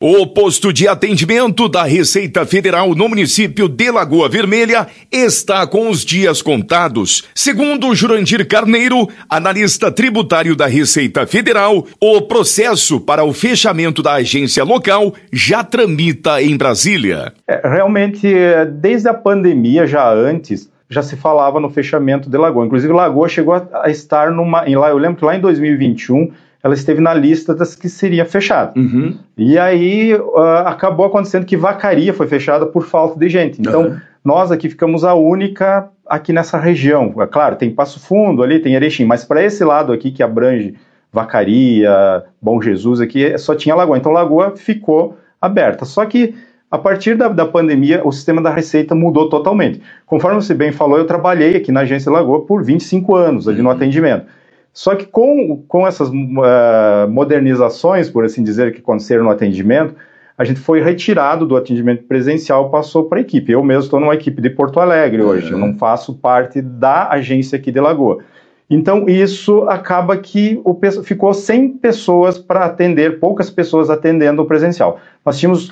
O posto de atendimento da Receita Federal no município de Lagoa Vermelha está com os dias contados. Segundo Jurandir Carneiro, analista tributário da Receita Federal, o processo para o fechamento da agência local já tramita em Brasília. Realmente, desde a pandemia, já antes, já se falava no fechamento de Lagoa. Inclusive, Lagoa chegou a estar eu lembro que lá em 2021, ela esteve na lista das que seria fechada. Uhum. E aí acabou acontecendo que Vacaria foi fechada por falta de gente. Então, nós aqui ficamos a única aqui nessa região. É claro, tem Passo Fundo ali, tem Erechim, mas para esse lado aqui que abrange Vacaria, Bom Jesus, aqui só tinha Lagoa. Então, Lagoa ficou aberta. Só que a partir da pandemia, o sistema da Receita mudou totalmente. Conforme você bem falou, eu trabalhei aqui na agência Lagoa por 25 anos, ali no atendimento. Só que com essas modernizações, por assim dizer, que aconteceram no atendimento, a gente foi retirado do atendimento presencial e passou para a equipe. Eu mesmo estou numa equipe de Porto Alegre hoje, eu não faço parte da agência aqui de Lagoa. Então, isso acaba que ficou 100 pessoas para atender, poucas pessoas atendendo o presencial. Nós tínhamos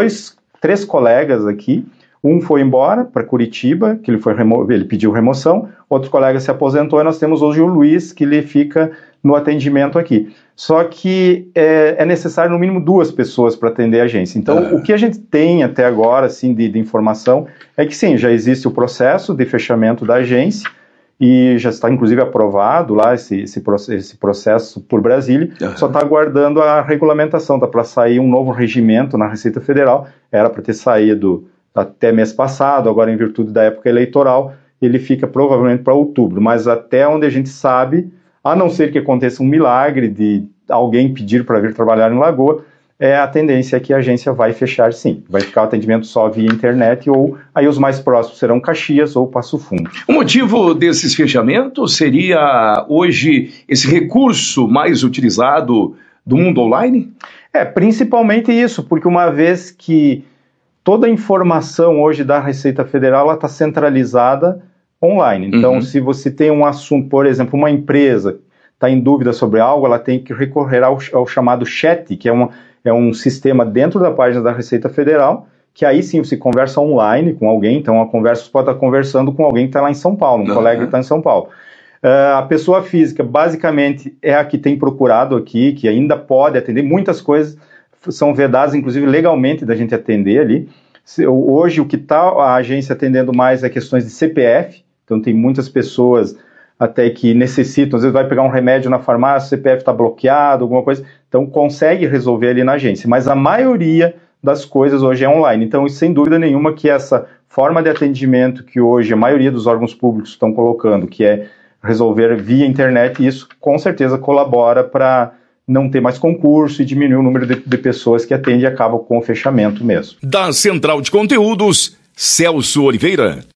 3 colegas aqui. Um foi embora para Curitiba, que ele pediu remoção, outro colega se aposentou e nós temos hoje o Luiz, que ele fica no atendimento aqui. Só que é necessário no mínimo 2 pessoas para atender a agência. Então, o que a gente tem até agora assim, de informação é que sim, já existe o processo de fechamento da agência e já está inclusive aprovado lá esse processo por Brasília, só está aguardando a regulamentação, está para sair um novo regimento na Receita Federal, era para ter saído até mês passado, agora em virtude da época eleitoral, ele fica provavelmente para outubro, mas até onde a gente sabe, a não ser que aconteça um milagre de alguém pedir para vir trabalhar em Lagoa, a tendência é que a agência vai fechar sim, vai ficar o atendimento só via internet ou aí os mais próximos serão Caxias ou Passo Fundo. O motivo desses fechamentos seria hoje esse recurso mais utilizado do mundo online? Principalmente isso, porque uma vez que toda a informação hoje da Receita Federal está centralizada online. Então, se você tem um assunto, por exemplo, uma empresa está em dúvida sobre algo, ela tem que recorrer ao chamado chat, que é um sistema dentro da página da Receita Federal, que aí sim você conversa online com alguém, então você pode estar conversando com alguém que está lá em São Paulo, um colega que está em São Paulo. A pessoa física, basicamente, é a que tem procurado aqui, que ainda pode atender muitas coisas, são vedadas, inclusive, legalmente da gente atender ali. Hoje, o que está a agência atendendo mais é questões de CPF, então tem muitas pessoas até que necessitam, às vezes vai pegar um remédio na farmácia, o CPF está bloqueado, alguma coisa, então consegue resolver ali na agência, mas a maioria das coisas hoje é online, então sem dúvida nenhuma que essa forma de atendimento que hoje a maioria dos órgãos públicos estão colocando, que é resolver via internet, isso com certeza colabora para não ter mais concurso e diminuir o número de pessoas que atendem e acabam com o fechamento mesmo. Da Central de Conteúdos, Celso Oliveira.